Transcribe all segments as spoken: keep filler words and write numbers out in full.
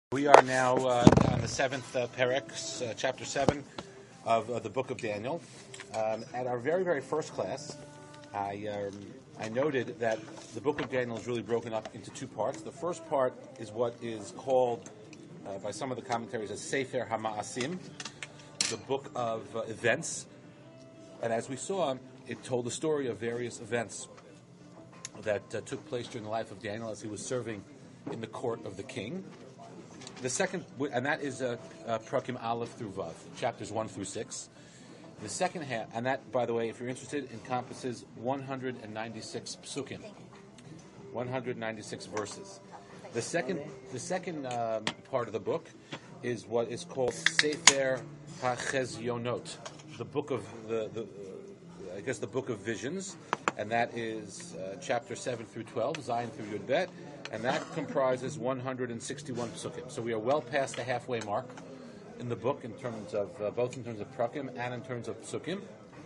We are now uh, on the seventh uh, perek, uh, chapter seven of uh, the book of Daniel. Um, at our very, very first class, I um, I noted that the book of Daniel is really broken up into two parts. The first part is what is called uh, by some of the commentaries as Sefer HaMa'asim, the book of uh, events. And as we saw, it told the story of various events that uh, took place during the life of Daniel as he was serving in the court of the king. The second, and that is uh, uh, Prakim Aleph through Vav, chapters one through six. The second half, and that, by the way, if you're interested, encompasses one hundred ninety-six psukim, one hundred ninety-six verses. The second, the second um, part of the book is what is called Sefer HaChezionot, the book of the, the uh, I guess the book of visions, and that is uh, chapter seven through twelve, Zion through Yud Bet. And that comprises one hundred sixty-one psukim. So we are well past the halfway mark in the book in terms of uh, both in terms of prakim and in terms of psukim.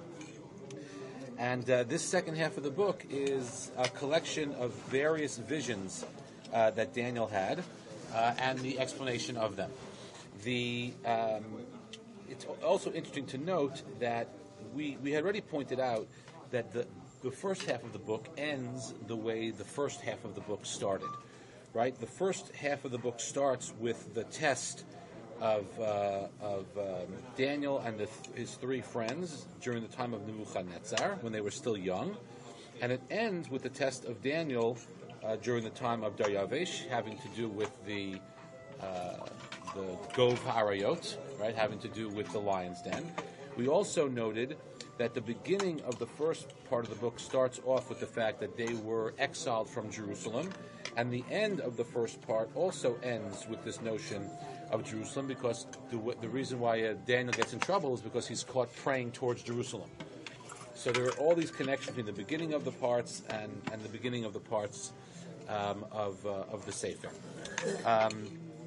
And uh, this second half of the book is a collection of various visions uh, that Daniel had uh, and the explanation of them. The um, it's also interesting to note that we we had already pointed out that the The first half of the book ends the way the first half of the book started, right? The first half of the book starts with the test of uh, of um, Daniel and the, his three friends during the time of Nebuchadnezzar when they were still young, and it ends with the test of Daniel uh, during the time of Daryavesh, having to do with the uh, the Gov Harayot, right? Having to do with the lion's den. We also noted that the beginning of the first part of the book starts off with the fact that they were exiled from Jerusalem, and the end of the first part also ends with this notion of Jerusalem, because the, the reason why uh, Daniel gets in trouble is because he's caught praying towards Jerusalem. So there are all these connections between the beginning of the parts and, and the beginning of the parts um, of uh, of the Sefer. Um,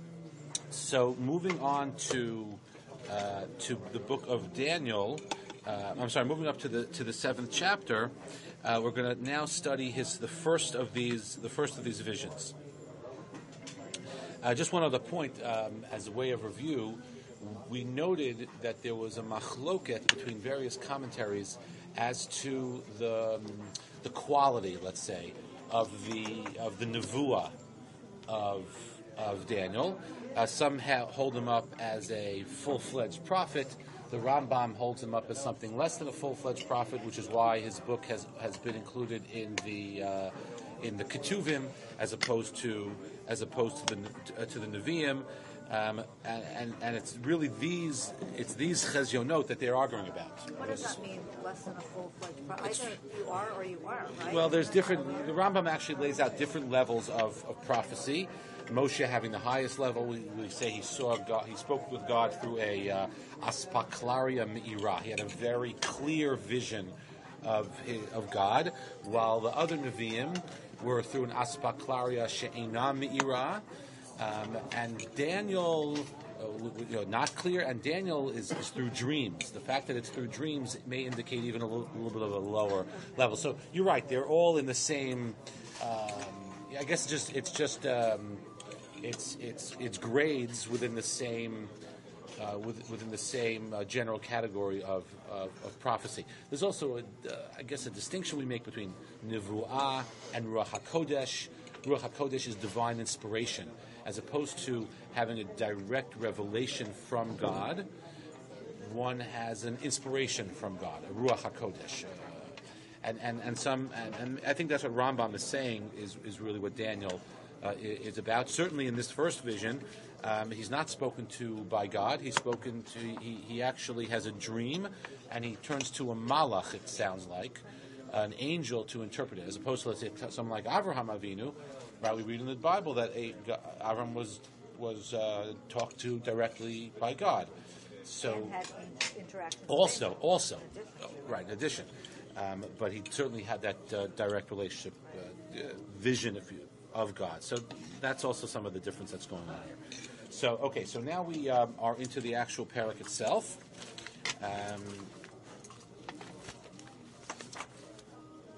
so moving on to uh, to the book of Daniel. Uh, I'm sorry. Moving up to the to the seventh chapter, uh, we're going to now study his the first of these the first of these visions. Uh, just one other point, um, as a way of review, we noted that there was a machloket between various commentaries as to the um, the quality, let's say, of the of the nevuah of of Daniel. Uh, some ha- hold him up as a full-fledged prophet. The Rambam holds him up as something less than a full-fledged prophet, which is why his book has, has been included in the uh, in the Ketuvim as opposed to as opposed to the uh, to the Nevi'im, um, and, and and it's really these it's these chezionot that they're arguing about. What does that mean? Less than a full-fledged prophet? Either you are or you are, right? Well, there's different. The Rambam actually lays out different levels of, of prophecy. Moshe having the highest level, we, we say he saw God, he spoke with God through a uh, aspaklaria me'ira. He had a very clear vision of his, of God, while the other Nevi'im were through an aspaklaria she'ena me'ira, um, and Daniel, uh, you know, not clear, and Daniel is, is through dreams. The fact that it's through dreams may indicate even a little, a little bit of a lower level. So you're right; they're all in the same. Um, I guess it's just it's just. Um, It's it's it's grades within the same uh, within the same uh, general category of, of, of prophecy. There's also, a, uh, I guess, a distinction we make between Nevuah and Ruach HaKodesh. Ruach HaKodesh is divine inspiration, as opposed to having a direct revelation from God. One has an inspiration from God, a Ruach HaKodesh. Uh, and, and, and some and, and I think that's what Rambam is saying is, is really what Daniel Uh, is about. Certainly in this first vision, um, he's not spoken to by God. He's spoken to, he, he actually has a dream, and he turns to a malach, it sounds like, an angel to interpret it, as opposed to, let's say, someone like Avraham Avinu. Right, we read in the Bible that a, Avram was was uh, talked to directly by God. So and had interactions also, also, right, in addition. Um, but he certainly had that uh, direct relationship, uh, vision, if you of God. So that's also some of the difference that's going on here. So, okay, so now we um, are into the actual perek itself. Um,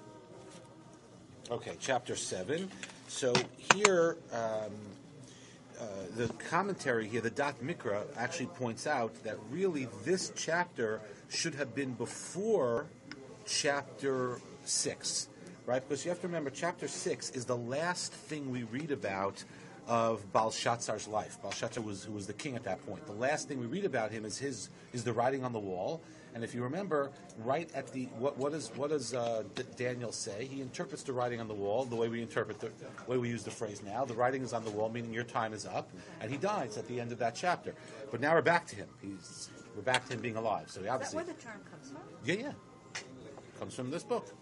okay, chapter seven. So here, um, the commentary here, the Dot Mikra, actually points out that really this chapter should have been before chapter six, right? Because you have to remember, chapter six is the last thing we read about of Belshazzar's life. Belshazzar was who was the king at that point. The last thing we read about him is his is the writing on the wall. And if you remember, right at the what what does what does uh, D- Daniel say? He interprets the writing on the wall the way we interpret the, the way we use the phrase now. The writing is on the wall, meaning your time is up, and he dies at the end of that chapter. But now we're back to him. He's we're back to him being alive. So he Is that obviously where the term comes from? yeah yeah comes from this book.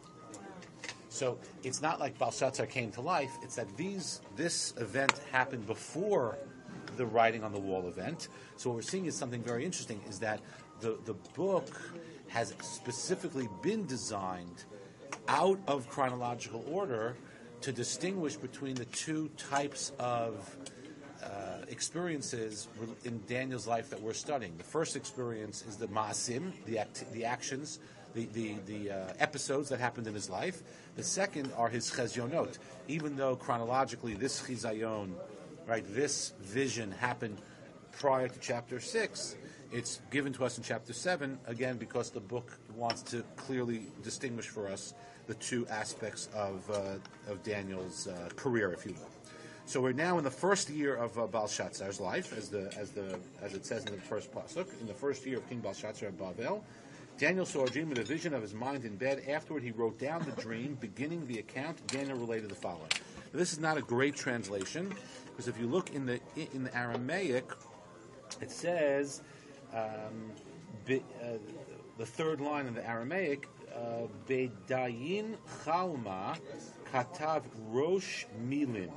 So it's not like Belshazzar came to life. It's that these this event happened before the writing on the wall event. So what we're seeing is something very interesting, is that the, the book has specifically been designed out of chronological order to distinguish between the two types of uh, experiences in Daniel's life that we're studying. The first experience is the ma'asim, the, act, the actions, the, the, the uh, episodes that happened in his life. The second are his chezionot. Even though chronologically this chizayon, right, this vision happened prior to chapter six, it's given to us in chapter seven, again, because the book wants to clearly distinguish for us the two aspects of uh, of Daniel's uh, career, if you will. So we're now in the first year of uh, Belshazzar's life, as the as the as it says in the first pasuk. In the first year of King Belshazzar of Bavel, Daniel saw a dream and a vision of his mind in bed. Afterward, he wrote down the dream, beginning the account. Daniel related the following. Now, this is not a great translation, because if you look in the in the Aramaic, it says. Um, be, uh, the third line in the Aramaic, uh, Bedayin Chalma Katav Rosh Milim,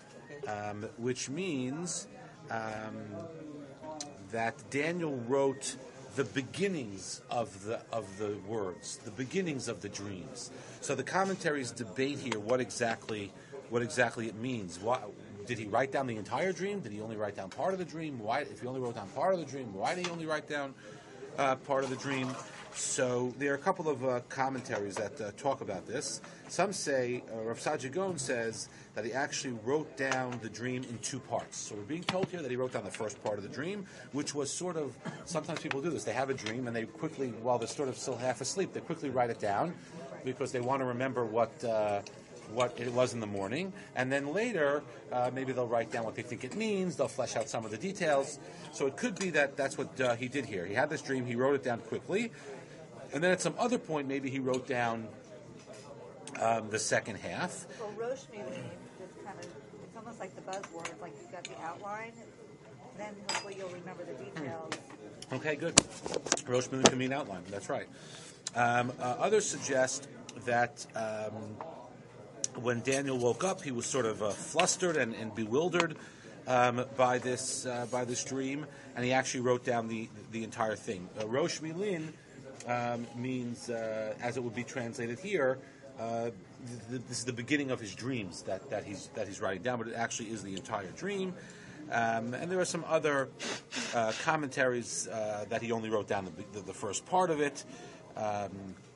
um, which means um, that Daniel wrote the beginnings of the of the words, the beginnings of the dreams. So the commentaries debate here what exactly what exactly it means. Why, did he write down the entire dream? Did he only write down part of the dream? Why, if he only wrote down part of the dream, why did he only write down uh, part of the dream? So there are a couple of uh, commentaries that uh, talk about this. Some say, uh, Rav Saadia Gaon says that he actually wrote down the dream in two parts. So we're being told here that he wrote down the first part of the dream, which was sort of, sometimes people do this. They have a dream and they quickly, while they're sort of still half asleep, they quickly write it down because they want to remember what... Uh, what it was in the morning, and then later uh, maybe they'll write down what they think it means, they'll flesh out some of the details. So it could be that that's what uh, he did here. He had this dream, he wrote it down quickly, and then at some other point maybe he wrote down um, the second half. Well, Rosh Milim is kind of, it's almost like the buzzword, like you've got the outline, then hopefully you'll remember the details. Okay, good. Rosh Milim can mean outline, that's right. Um, uh, others suggest that um, when Daniel woke up, he was sort of uh, flustered and, and bewildered um, by this uh, by this dream, and he actually wrote down the the entire thing. Uh, Rosh Milin um, means, uh, as it would be translated here, uh, th- th- this is the beginning of his dreams that, that he's that he's writing down, but it actually is the entire dream. Um, and there are some other uh, commentaries uh, that he only wrote down the, the, the first part of it, um,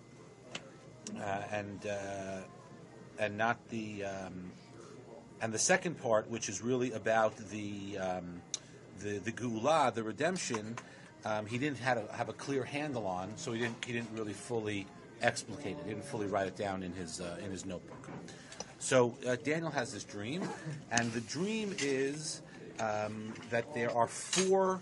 uh, and. Uh, and not the um, and the second part, which is really about the um, the the Geulah, the redemption. Um, he didn't have a, have a clear handle on, so he didn't he didn't really fully explicate it. He didn't fully write it down in his uh, in his notebook. So uh, Daniel has this dream, and the dream is um, that there are four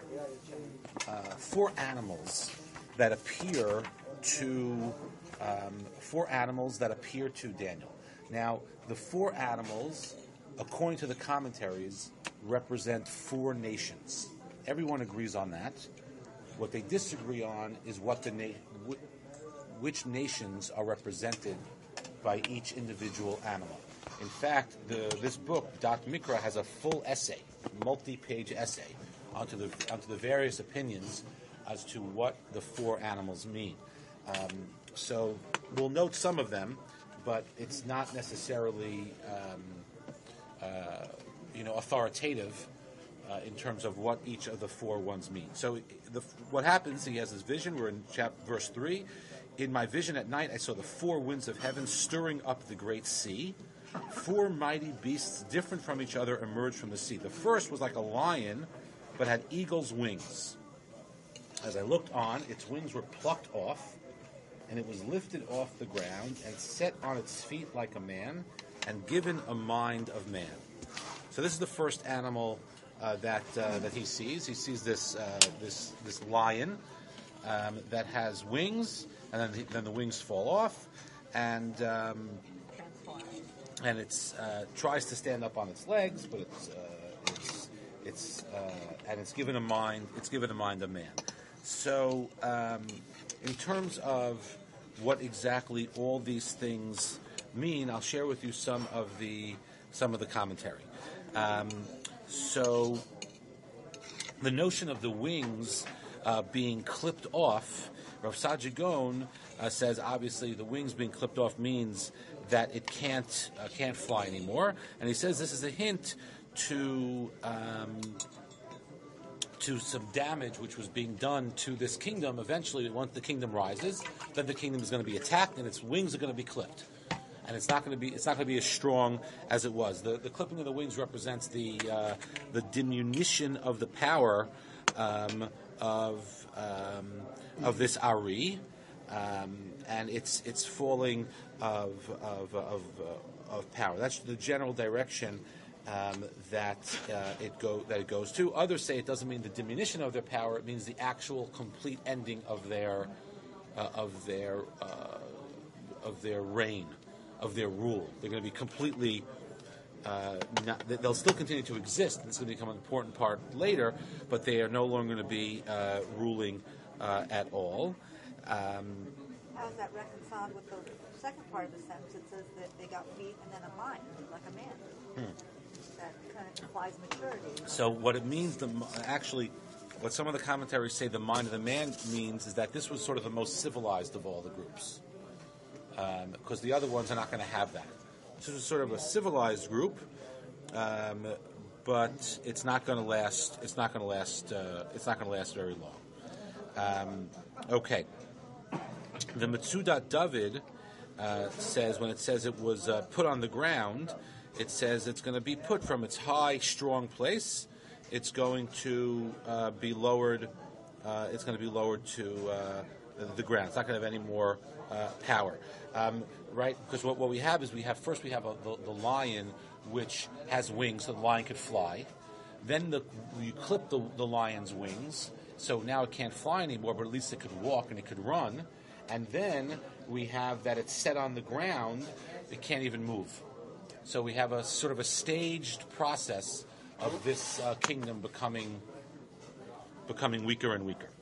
uh, four animals that appear to. Um, four animals that appear to Daniel. Now, the four animals, according to the commentaries, represent four nations. Everyone agrees on that. What they disagree on is what the na- wh- which nations are represented by each individual animal. In fact, the, this book, Dot Mikra, has a full essay, multi-page essay, onto the onto the various opinions as to what the four animals mean. Um, So we'll note some of them, but it's not necessarily, um, uh, you know, authoritative uh, in terms of what each of the four ones mean. So the, what happens? He has this vision. We're in chapter verse three. In my vision at night, I saw the four winds of heaven stirring up the great sea. four mighty beasts different from each other emerged from the sea. The first was like a lion, but had eagle's wings. As I looked on, its wings were plucked off, and it was lifted off the ground and set on its feet like a man, and given a mind of man. So this is the first animal uh, that uh, that he sees. He sees this uh, this this lion um, that has wings, and then the, then the wings fall off, and um, and it's uh, tries to stand up on its legs, but it's uh, it's it's uh, and it's given a mind. It's given a mind of man. So um, in terms of what exactly all these things mean, I'll share with you some of the some of the commentary. Um, so the notion of the wings uh, being clipped off, Rav Saadia Gaon uh, says obviously the wings being clipped off means that it can't uh, can't fly anymore, and he says this is a hint to um, to some damage which was being done to this kingdom. Eventually, once the kingdom rises, then the kingdom is going to be attacked, and its wings are going to be clipped. And it's not going to be it's not going to be as strong as it was. The, the clipping of the wings represents the uh, the diminution of the power um, of um, of this Ari, um, and it's it's falling of of of, uh, of power. That's the general direction um, that uh, it go that it goes to. Others say it doesn't mean the diminution of their power; it means the actual complete ending of their uh, of their uh, of their reign. Of their rule. They're going to be completely, uh, not, they'll still continue to exist. This is going to become an important part later, but they are no longer going to be uh, ruling uh, at all. Um, How is that reconciled with the second part of the sentence? It says that they got feet and then a mind, like a man. Hmm. That kind of implies maturity. So what it means, the actually, what some of the commentaries say the mind of the man means is that this was sort of the most civilized of all the groups. Because um, the other ones are not going to have that. This is sort of a civilized group, um, but it's not going to last. It's not going to last. Uh, it's not going to last very long. Um, okay. The Metzudat David uh, says when it says it was uh, put on the ground, it says it's going to be put from its high, strong place. It's going to uh, be lowered. Uh, it's going to be lowered to uh, the ground. It's not going to have any more uh, power. Um, right? Because what, what we have is we have first we have a, the, the lion, which has wings, so the lion could fly. Then the, you clip the, the lion's wings, so now it can't fly anymore, but at least it could walk and it could run. And then we have that it's set on the ground, it can't even move. So we have a sort of a staged process of this uh, kingdom becoming becoming weaker and weaker.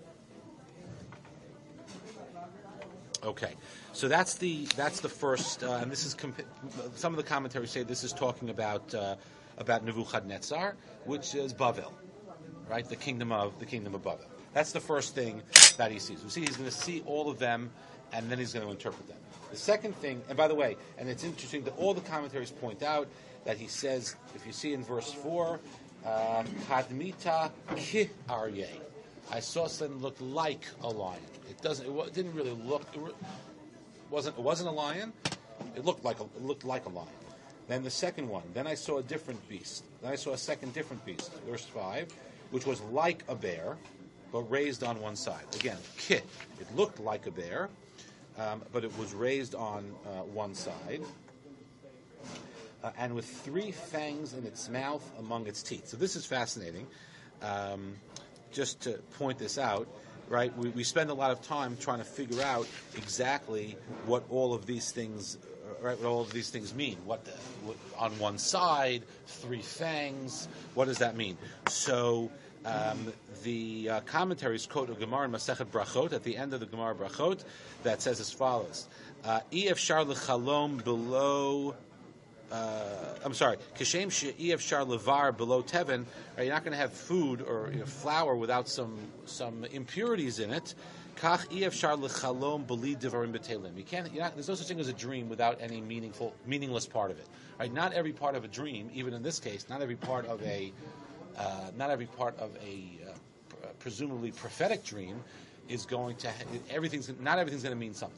Okay, so that's the that's the first, uh, and this is comp- some of the commentaries say this is talking about uh, about Nebuchadnezzar, which is Bavel, right? The kingdom of the kingdom of Bavel. That's the first thing that he sees. We see he's going to see all of them, and then he's going to interpret them. The second thing, and by the way, and it's interesting that all the commentaries point out that he says, if you see in verse four, Kadmita ki aryeh. I saw something look like a lion. It doesn't. It didn't really look. It wasn't. It wasn't a lion. It looked like a. It looked like a lion. Then the second one. Then I saw a different beast. Then I saw a second different beast. Verse five, which was like a bear, but raised on one side. Again, kit. It looked like a bear, um, but it was raised on uh, one side, uh, and with three fangs in its mouth among its teeth. So this is fascinating. Um, just to point this out, right? We, we spend a lot of time trying to figure out exactly what all of these things, right? What all of these things mean. What, the, what on one side, three fangs. What does that mean? So um, the uh, commentaries quote a Gemara in Masechet Brachot at the end of the Gemara Brachot that says as follows: "I efshar lechalom below." Uh, I'm sorry. Kashem she'iev shar levar below teven. You're not going to have food or you know, flour without some some impurities in it. Kach iev shar lechalom beli devarim betelim. You can't. Not, there's no such thing as a dream without any meaningful, meaningless part of it. Right? Not every part of a dream, even in this case, not every part of a, uh, not every part of a uh, pr- presumably prophetic dream is going to. Everything's not everything's going to mean something.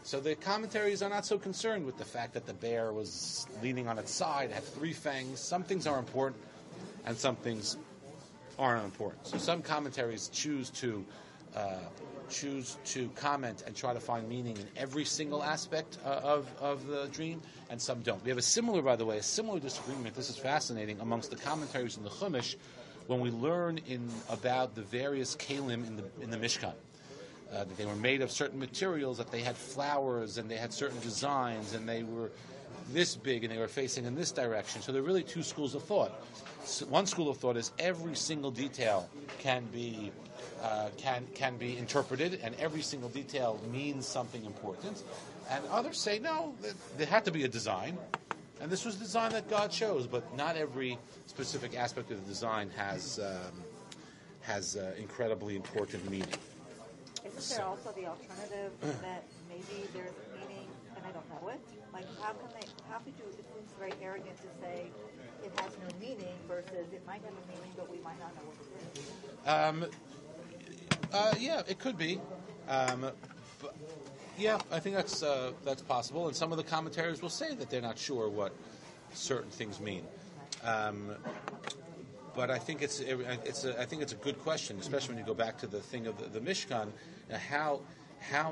So the commentaries are not so concerned with the fact that the bear was leaning on its side, had three fangs. Some things are important, and some things aren't important. So some commentaries choose to uh, choose to comment and try to find meaning in every single aspect uh, of of the dream, and some don't. We have a similar, by the way, a similar disagreement. This is fascinating amongst the commentaries in the Chumash when we learn in about the various kalim in the in the Mishkan. Uh, that they were made of certain materials, that they had flowers and they had certain designs and they were this big and they were facing in this direction. So there are really two schools of thought. So one school of thought is every single detail can be uh, can can be interpreted and every single detail means something important. And others say no, there had to be a design, and this was the design that God chose. But not every specific aspect of the design has um, has uh, incredibly important meaning. Isn't there also the alternative that maybe there's meaning and I don't know it? Like, how can they? How could you? It seems very arrogant to say it has no meaning versus it might have a meaning, but we might not know what it is. Um, uh, yeah, it could be. Um, but yeah, I think that's uh, that's possible. And some of the commentators will say that they're not sure what certain things mean. Um, But I think it's it's a, I think it's a good question, especially when you go back to the thing of the, the Mishkan. Uh, how how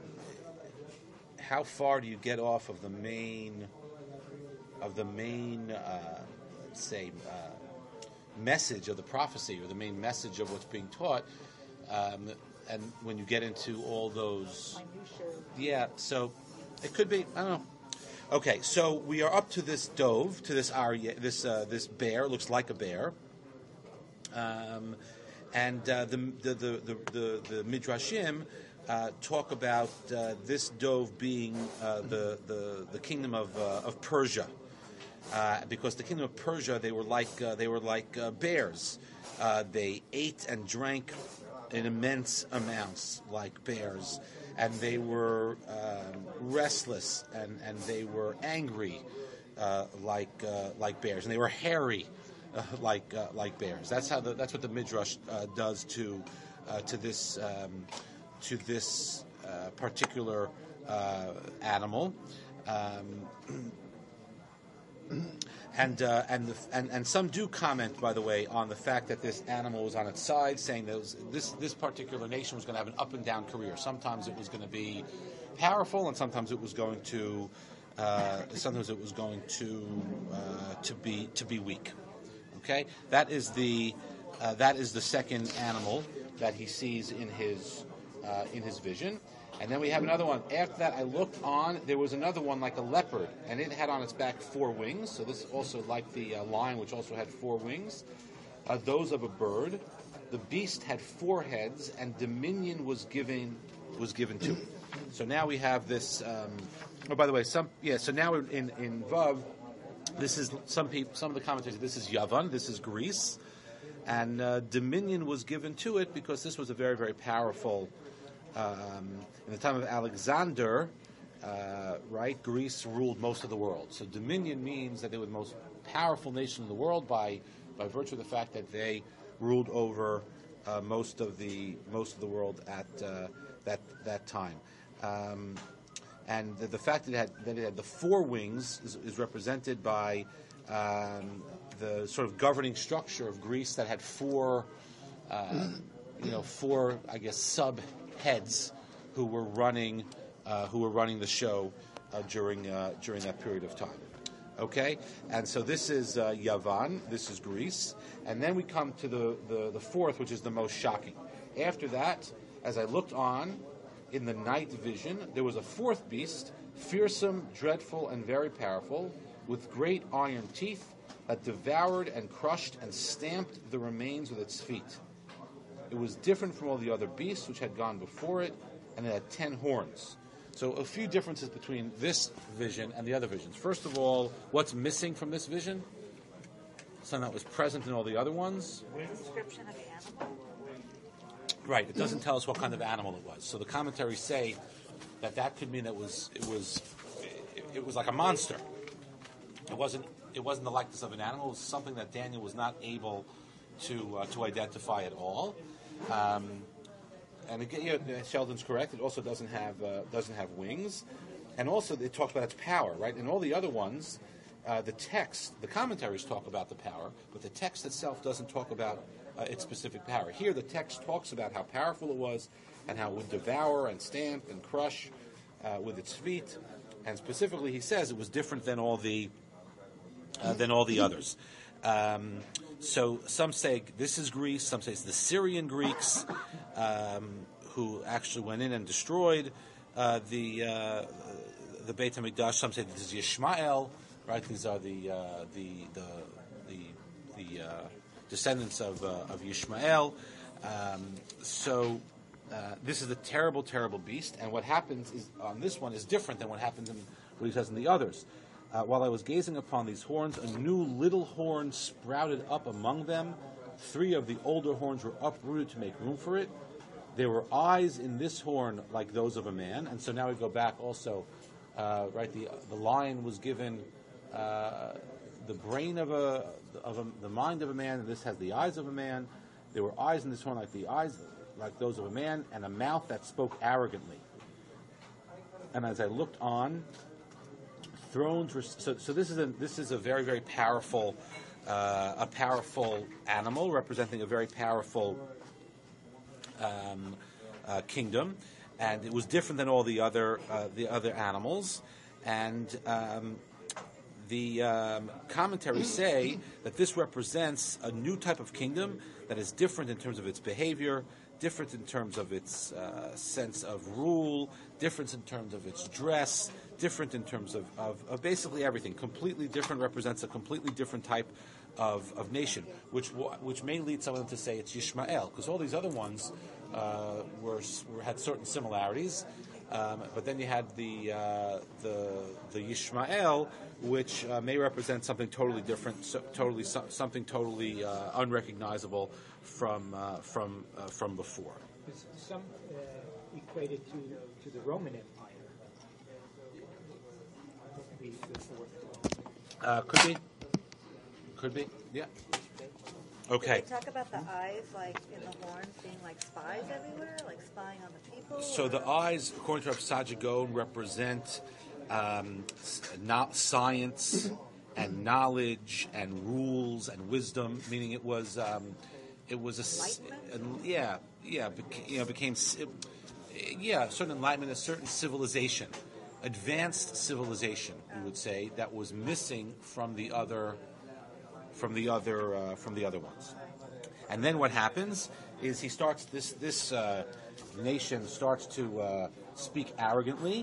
how far do you get off of the main of the main uh, let's say uh, message of the prophecy or the main message of what's being taught? Um, and when you get into all those, yeah. So it could be. I don't know. Okay, so we are up to this dove, to this aryeh, this uh, this bear. It looks like a bear. Um, and uh, the, the, the, the, the, the Midrashim uh, talk about uh, this dove being uh, the, the the kingdom of uh, of Persia, uh, because the kingdom of Persia they were like uh, they were like uh, bears. Uh, they ate and drank in immense amounts like bears, and they were um, restless and, and they were angry uh, like uh, like bears, and they were hairy. Uh, like uh, like bears. That's how the, that's what the Midrash uh, does to uh, to this um, to this uh, particular uh, animal, um, and uh, and, the, and and some do comment, by the way, on the fact that this animal was on its side, saying that it was, this this particular nation was going to have an up and down career. Sometimes it was going to be powerful, and sometimes it was going to uh, sometimes it was going to uh, to be to be weak. Okay, that is the uh, that is the second animal that he sees in his uh, in his vision, and then we have another one. After that, I looked on. There was another one like a leopard, and it had on its back four wings. So this is also like the uh, lion, which also had four wings, uh, those of a bird. The beast had four heads, and dominion was given was given to it. So now we have this. Um, oh, by the way, some yeah. So now we're in in Vav. This is some people. Some of the commentators. This is Yavan. This is Greece, and uh, dominion was given to it because this was a very, very powerful. Um, in the time of Alexander, uh, right? Greece ruled most of the world. So dominion means that they were the most powerful nation in the world by by virtue of the fact that they ruled over uh, most of the most of the world at uh, that that time. Um, And the, the fact that it had that it had the four wings is, is represented by um, the sort of governing structure of Greece that had four, uh, you know, four I guess sub heads who were running uh, who were running the show uh, during uh, during that period of time. Okay, and so this is uh, Yavan, this is Greece, and then we come to the, the the fourth, which is the most shocking. After that, as I looked on. In the night vision, there was a fourth beast, fearsome, dreadful, and very powerful, with great iron teeth, that devoured and crushed and stamped the remains with its feet. It was different from all the other beasts which had gone before it, and it had ten horns. So a few differences between this vision and the other visions. First of all, what's missing from this vision? Something that was present in all the other ones. Description of the animal. Right. It doesn't tell us what kind of animal it was. So the commentaries say that that could mean it was it was it, it was like a monster. It wasn't it wasn't the likeness of an animal. It was something that Daniel was not able to uh, to identify at all. Um, and again, you know, Sheldon's correct. It also doesn't have uh, doesn't have wings, and also they talk about its power, right? In all the other ones, uh, the text, the commentaries talk about the power, but the text itself doesn't talk about uh, its specific power. Here, the text talks about how powerful it was, and how it would devour and stamp and crush uh, with its feet, and specifically, he says it was different than all the uh, than all the others. Um, so some say this is Greece, some say it's the Syrian Greeks um, who actually went in and destroyed uh, the uh, the Beit HaMikdash. Some say this is Yishmael, right? These are the uh, the the the, the uh, descendants of uh, of Yishmael. Um, so uh, this is a terrible, terrible beast, and what happens is on this one is different than what happens in what he says in the others. Uh, while I was gazing upon these horns, a new little horn sprouted up among them. Three of the older horns were uprooted to make room for it. There were eyes in this horn like those of a man. And so now we go back also, uh, right, the the lion was given uh, the brain of a, of a, the mind of a man, and this has the eyes of a man. There were eyes in this horn like the eyes, like those of a man, and a mouth that spoke arrogantly. And as I looked on, thrones were so. So this is a this is a very very powerful, uh, a powerful animal representing a very powerful um, uh, kingdom, and it was different than all the other uh, the other animals. And um, the um, commentaries say that this represents a new type of kingdom that is different in terms of its behavior, different in terms of its uh, sense of rule, different in terms of its dress, different in terms of, of, of basically everything. Completely different, represents a completely different type of, of nation, which which may lead someone to say it's Yishmael, because all these other ones uh, were, were had certain similarities, um, but then you had the uh, the the Yishmael, which uh, may represent something totally different, so, totally so, something totally uh, unrecognizable from uh, from uh, from before. Some uh, equate it to to the Roman Empire. The, the fourth. Uh, could be, could be, yeah. Okay. Did they talk about the eyes, like in the horns, being like spies everywhere, like spying on the people? So or? the eyes, according to Rav Saadia Gaon, represent um, not science and knowledge and rules and wisdom. Meaning, it was um, it was a, a yeah yeah beca- you know became it, yeah a certain enlightenment, a certain civilization, advanced civilization, we would say, that was missing from the other from the other uh, from the other ones. And then what happens is he starts this this uh, nation starts to uh, speak arrogantly,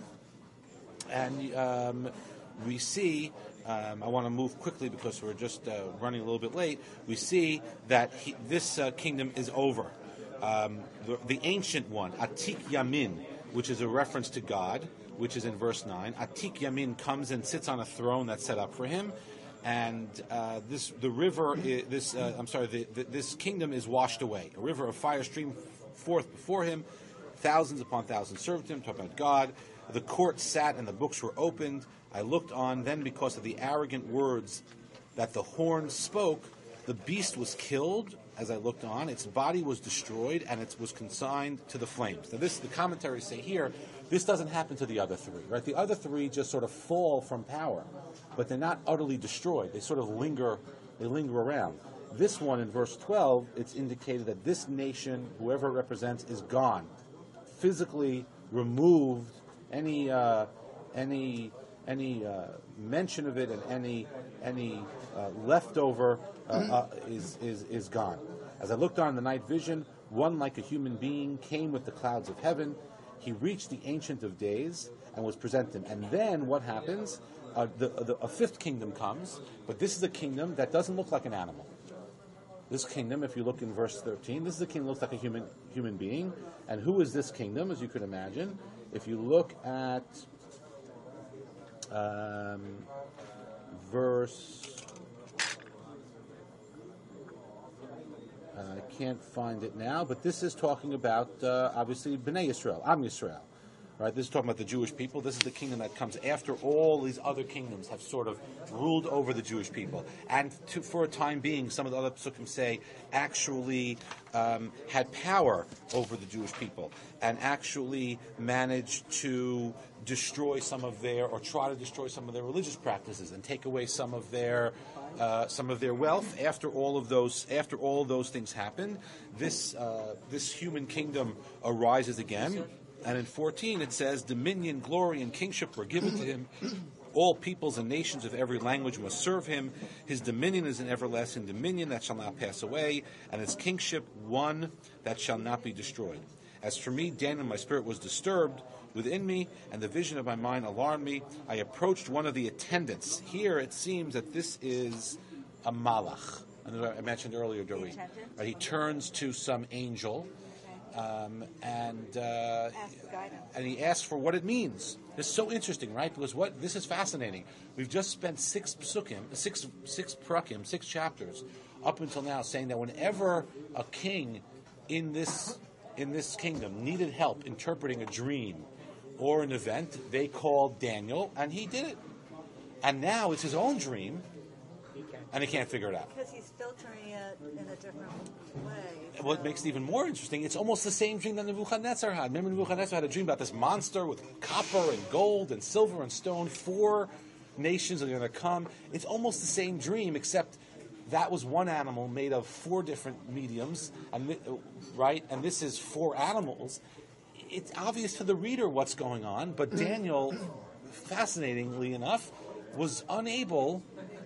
and um, we see. Um, I want to move quickly because we're just uh, running a little bit late. We see that he, this uh, kingdom is over. Um, the, the ancient one, Atik Yamin, which is a reference to God, which is in verse nine. Atik Yamin comes and sits on a throne that's set up for him, and uh, this the river. Is, this uh, I'm sorry. The, the, this kingdom is washed away. A river of fire streamed forth before him. Thousands upon thousands served him. Talk about God. The court sat and the books were opened. I looked on. Then, because of the arrogant words that the horn spoke, the beast was killed. As I looked on, its body was destroyed, and it was consigned to the flames. Now, this the commentaries say here. This doesn't happen to the other three, right? The other three just sort of fall from power, but they're not utterly destroyed. They sort of linger. They linger around. This one, in verse twelve, it's indicated that this nation, whoever it represents, is gone, physically removed. Any uh, any any uh, mention of it and any any uh, leftover uh, uh, is is is gone. As I looked on in the night vision, one like a human being came with the clouds of heaven. He reached the Ancient of Days and was presented. And then what happens? Uh, the, the, a fifth kingdom comes, but this is a kingdom that doesn't look like an animal. This kingdom, if you look in verse thirteen, this is a kingdom that looks like a human human being. And who is this kingdom, as you could imagine? If you look at um, verse... I can't find it now, but this is talking about, uh, obviously, Bnei Yisrael, Am Yisrael. Right, this is talking about the Jewish people. This is the kingdom that comes after all these other kingdoms have sort of ruled over the Jewish people. And to, for a time being, some of the other psukim say, actually um, had power over the Jewish people and actually managed to destroy some of their, or try to destroy some of their religious practices and take away some of their uh, some of their wealth. After all of those, after all of those things happened, this uh, this human kingdom arises again. And in fourteen it says, dominion, glory, and kingship were given to him. All peoples and nations of every language must serve him. His dominion is an everlasting dominion that shall not pass away, and his kingship one that shall not be destroyed. As for me, Daniel, my spirit was disturbed within me, and the vision of my mind alarmed me. I approached one of the attendants. Here it seems that this is a malach. I mentioned earlier, Doreen. Right, he turns to some angel. Um, and uh, and he asks for what it means. It's so interesting, right? Because what this is fascinating. We've just spent six psukim, six six prakim, six chapters up until now, saying that whenever a king in this in this kingdom needed help interpreting a dream or an event, they called Daniel, and he did it. And now it's his own dream, and he can't figure it out. Because he's filtering it in a different way. So. What makes it even more interesting, it's almost the same dream that Nebuchadnezzar had. Remember, Nebuchadnezzar had a dream about this monster with copper and gold and silver and stone. Four nations are going to come. It's almost the same dream, except that was one animal made of four different mediums, and right? And this is four animals. It's obvious to the reader what's going on, but Daniel, fascinatingly enough, was unable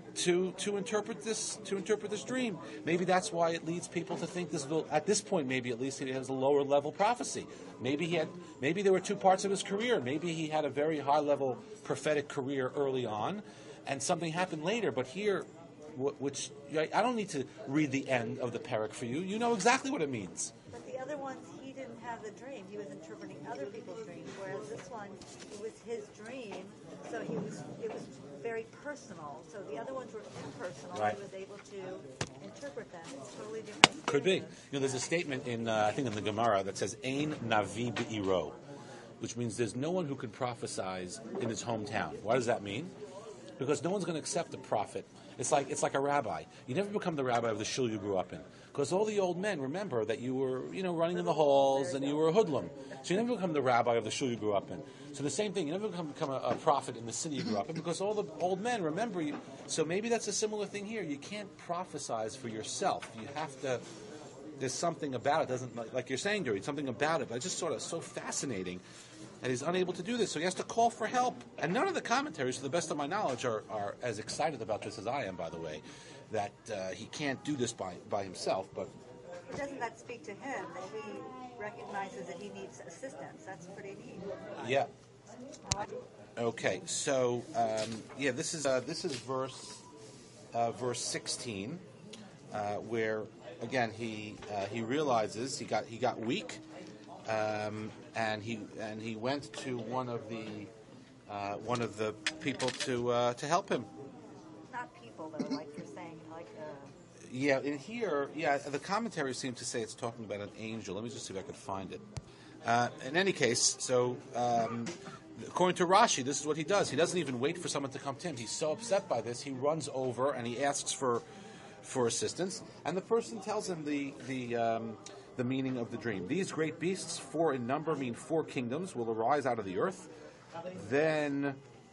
to to interpret this to interpret this dream. Maybe that's why it leads people to think this will, at this point, maybe at least he has a lower level prophecy. Maybe he had maybe there were two parts of his career. Maybe he had a very high level prophetic career early on, and something happened later. But here, which I don't need to read the end of the parak for you. You know exactly what it means. But the other ones, he didn't have the dream. He was interpreting other people's dreams. Whereas this one, it was his dream, so he was it was very personal. So the other ones were impersonal. Right. He was able to interpret them. It's totally different. Could be. You know, there's a statement in uh, I think in the Gemara that says "Ein navi be'iro," which means there's no one who can prophesize in his hometown. What does that mean? Because no one's going to accept a prophet. It's like it's like a rabbi. You never become the rabbi of the shul you grew up in, because all the old men remember that you were, you know, running in the halls and you were a hoodlum. So you never become the rabbi of the shul you grew up in. So the same thing, you never become, become a, a prophet in the city you grew up in, because all the old men remember you. So maybe that's a similar thing here. You can't prophesize for yourself. You have to. There's something about it. Doesn't like, like you're saying, Gary, something about it. But it's just sort of so fascinating. And he's unable to do this, so he has to call for help. And none of the commentaries, to the best of my knowledge, are, are as excited about this as I am, by the way, that uh, he can't do this by, by himself. But doesn't that speak to him, that he recognizes that he needs assistance? That's pretty neat. Yeah. Okay, so, um, yeah, this is uh, this is verse uh, verse sixteen, uh, where, again, he uh, he realizes he got he got weak. Um, and he and he went to one of the uh, one of the people to uh, to help him. Not people, though, like you're saying, like uh... yeah. In here, yeah, the commentaries seem to say it's talking about an angel. Let me just see if I could find it. Uh, in any case, so um, according to Rashi, this is what he does. He doesn't even wait for someone to come to him. He's so upset by this, he runs over and he asks for for assistance, and the person tells him the the. Um, the meaning of the dream. These great beasts, four in number, mean four kingdoms, will arise out of the earth. Then,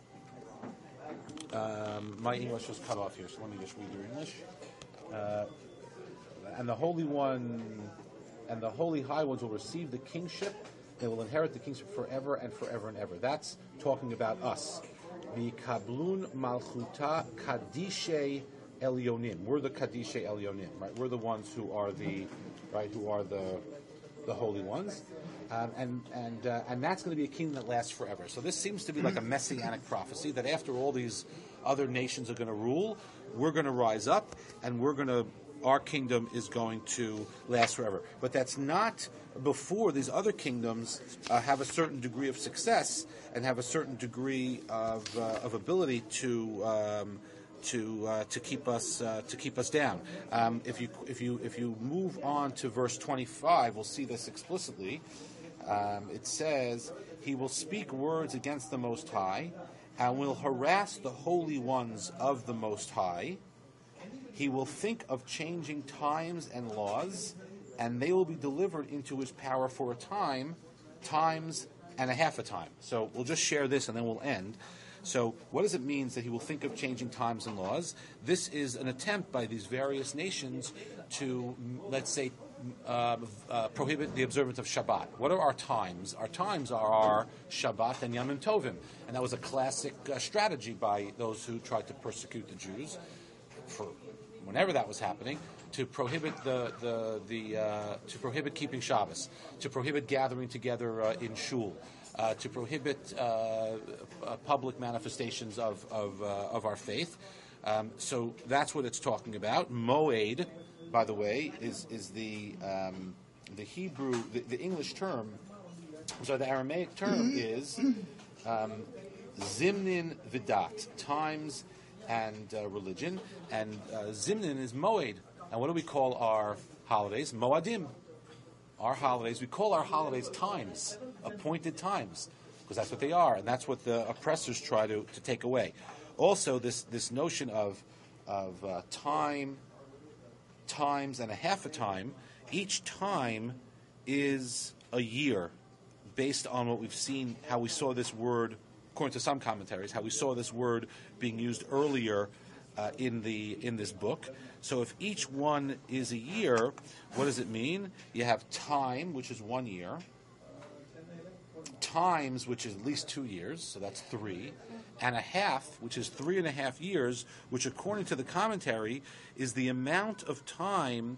um, my English just cut off here, so let me just read your English. Uh, and the Holy One, and the Holy High Ones will receive the kingship. They will inherit the kingship forever and forever and ever. That's talking about us. The Kablun Malchuta Kadishe Elyonim. We're the Kadishe Elyonim, right? We're the ones who are the right, who are the the holy ones, um, and and uh, and that's going to be a kingdom that lasts forever. So this seems to be like a messianic prophecy that after all these other nations are going to rule, we're going to rise up, and we're going to our kingdom is going to last forever. But that's not before these other kingdoms uh, have a certain degree of success and have a certain degree of uh, of ability to. Um, To uh, to keep us uh, to keep us down. Um, if you if you if you move on to verse twenty-five, we'll see this explicitly. Um, it says, he will speak words against the Most High and will harass the holy ones of the Most High. He will think of changing times and laws, and they will be delivered into his power for a time, times and a half a time. So we'll just share this and then we'll end. So what does it mean that he will think of changing times and laws? This is an attempt by these various nations to, let's say, uh, uh, prohibit the observance of Shabbat. What are our times? Our times are our Shabbat and Yom Tovim. And that was a classic uh, strategy by those who tried to persecute the Jews for whenever that was happening, to prohibit the the, the uh, to prohibit keeping Shabbos, to prohibit gathering together uh, in shul, uh, to prohibit uh, uh, public manifestations of of, uh, of our faith. Um, so that's what it's talking about. Moed, by the way, is is the um, the Hebrew the, the English term. So the Aramaic term is um, Zimnin Vidat, times and uh, religion, and uh, Zimnin is Moed. And what do we call our holidays? Moadim. Our holidays, we call our holidays times, appointed times, because that's what they are, and that's what the oppressors try to, to take away. Also, this, this notion of, of uh, time, times, and a half a time, each time is a year, based on what we've seen, how we saw this word, according to some commentaries, how we saw this word being used earlier uh, in the in this book. So if each one is a year, what does it mean? You have time, which is one year, times, which is at least two years, so that's three, and a half, which is three and a half years, which according to the commentary is the amount of time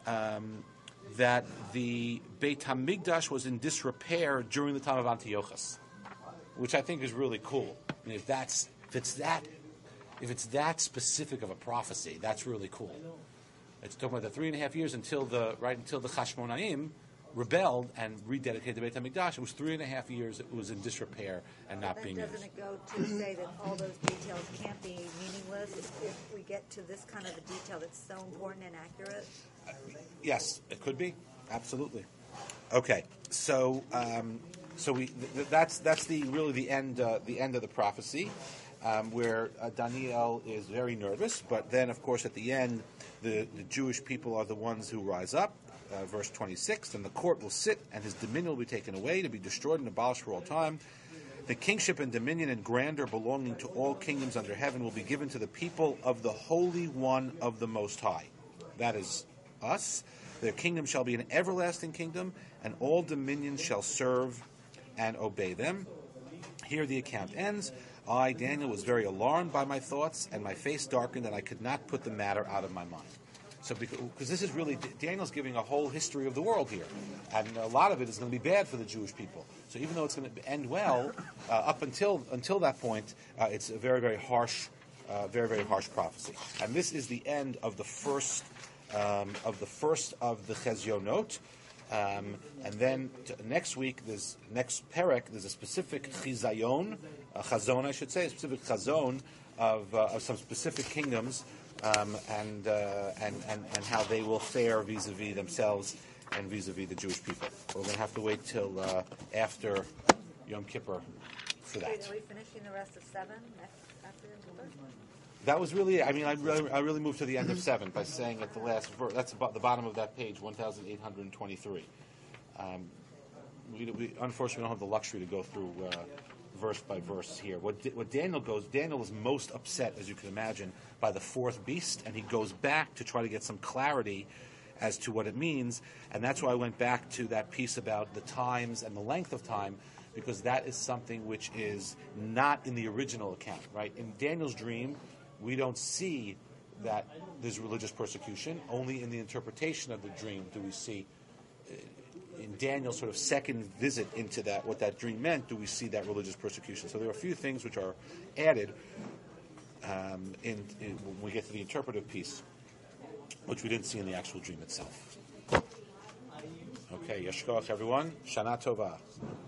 um, that the Beit HaMikdash was in disrepair during the time of Antiochus, which I think is really cool. I mean, if that's if it's that if it's that specific of a prophecy, that's really cool. It's talking about the three and a half years until the right until the Chashmonaim rebelled and rededicated the Beit HaMikdash. It was three and a half years it was in disrepair and not Then being doesn't used. it go to say that all those details can't be meaningless if we get to this kind of a detail that's so important and accurate? Yes, it could be. Absolutely. Okay, so um, so we th- that's that's the really the end uh, the end of the prophecy, um, where uh, Daniel is very nervous, but then of course at the end the, the Jewish people are the ones who rise up. Uh, verse twenty-six, and the court will sit, and his dominion will be taken away, to be destroyed and abolished for all time. The kingship and dominion and grandeur belonging to all kingdoms under heaven will be given to the people of the Holy One of the Most High. That is us. Their kingdom shall be an everlasting kingdom, and all dominions shall serve and obey them. Here the account ends. I, Daniel, was very alarmed by my thoughts, and my face darkened, and I could not put the matter out of my mind. So, because this is really, Daniel's giving a whole history of the world here, and a lot of it is going to be bad for the Jewish people. So, even though it's going to end well, uh, up until until that point, uh, it's a very, very harsh, uh, very, very harsh prophecy. And this is the end of the first um, of the first of the Chezionot. Um, and then t- next week, there's next perek. There's a specific chizayon, a chazon, I should say, a specific chazon of uh, of some specific kingdoms. Um, and, uh, and and and how they will fare vis-a-vis themselves and vis-a-vis the Jewish people. We're going to have to wait till uh, after Yom Kippur for that. Wait, are we finishing the rest of seven next after Yom Kippur? That was really, I mean, I really, I really moved to the end of seven by saying at the last verse, that's about the bottom of that page, one thousand eight hundred twenty-three. Um, we, we, unfortunately, we don't have the luxury to go through uh, verse by verse here. What, what Daniel goes, Daniel is most upset, as you can imagine, by the fourth beast, and he goes back to try to get some clarity as to what it means, and that's why I went back to that piece about the times and the length of time, because that is something which is not in the original account, right? In Daniel's dream, we don't see that there's religious persecution. Only in the interpretation of the dream do we see, in Daniel's sort of second visit into that, what that dream meant, do we see that religious persecution. So there are a few things which are added um, in, in, when we get to the interpretive piece, which we didn't see in the actual dream itself. Okay, Yeshkoach everyone. Shana Tova.